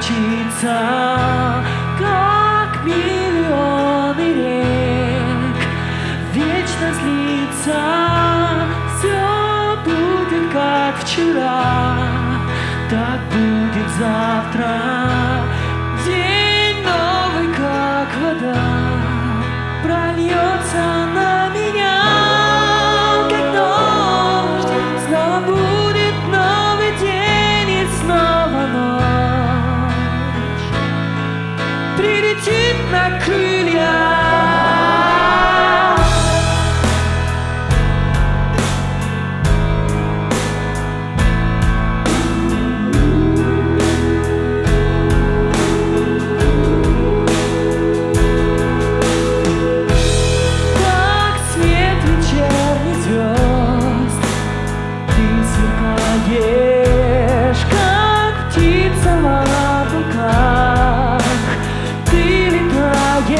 мчится, как миллионы рек, вечно злится. Все будет как вчера, так будет завтра. День новый, как вода, прольется на меня, как дождь. Снова будет новый день и снова ночь прилетит на крылья. Как птица в облаках, ты летаешь,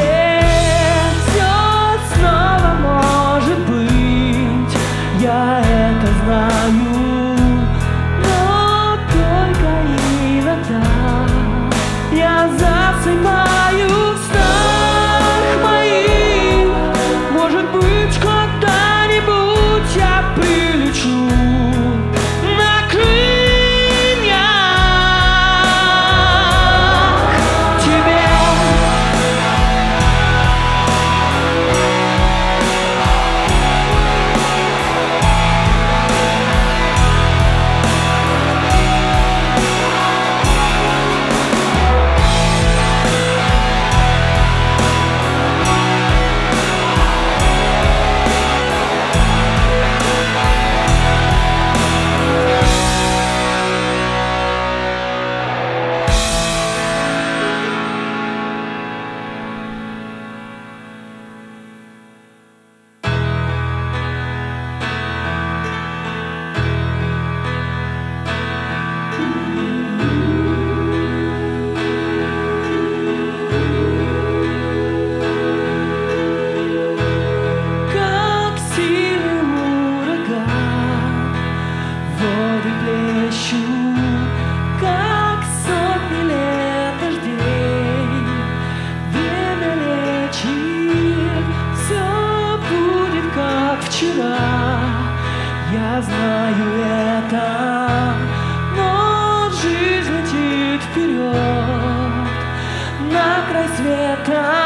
все снова может быть, я это знаю, но только иногда я засыпаю в снах моих. Может быть, когда-нибудь я прилечу на крыльях к тебе. Как сотни лет дождей, время лечит, все будет как вчера. Я знаю это, но жизнь летит вперед на край света.